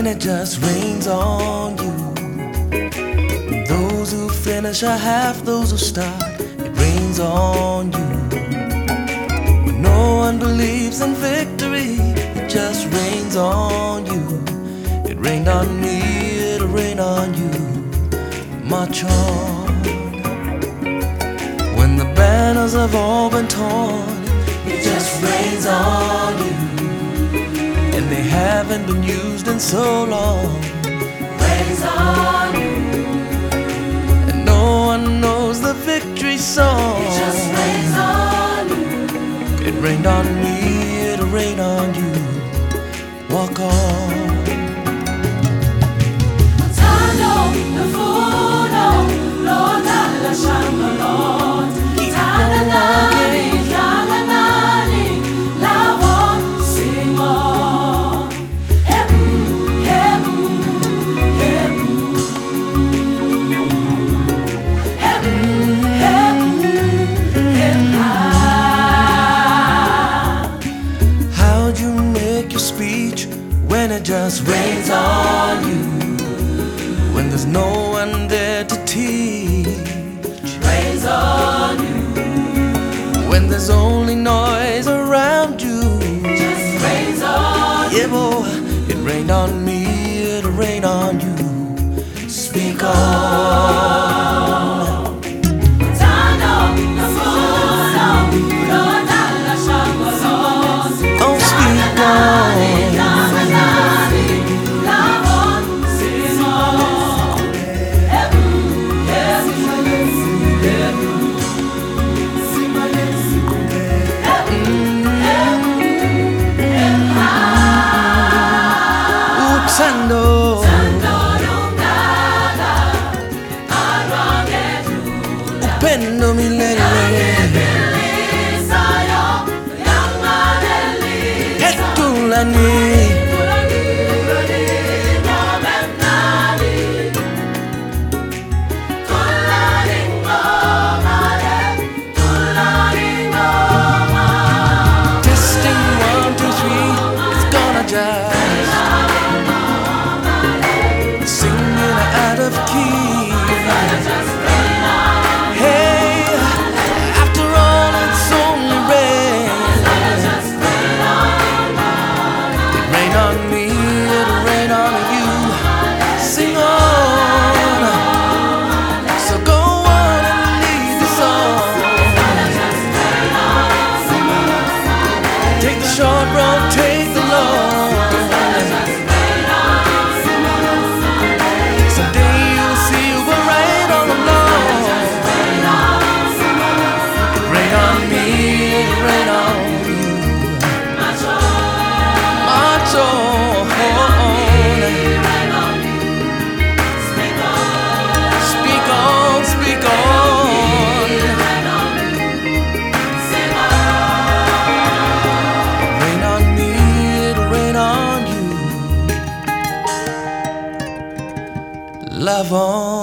when it just rains on you. Those who finish are half those who start. It rains on you. When no one believes in victory, it just rains on you. It rained on me, it'll rain on you. March on. When the banners have all been torn, it just rains on you. And they haven't been used in so long. Rains on you. And no one knows the victory song. It just rains on you. It rained on me, it'll rain on you. Walk on. How'd you make your speech when it just rains on you? When there's no one there to teach. Rains on you. When there's only noise around you. Just rains on you. Yeah, boy, it rained on me, it'll rain on you. Speak on. Oh, speak on. Sando, upendo milele, etulani. Testing 1, 2, 3, it's gonna jive. Singing out of key. Hey, after all, it's only rain. It rained on me, it'll rain on you. Sing on. So go on and lead the song. Take the short road, take the long. Love on.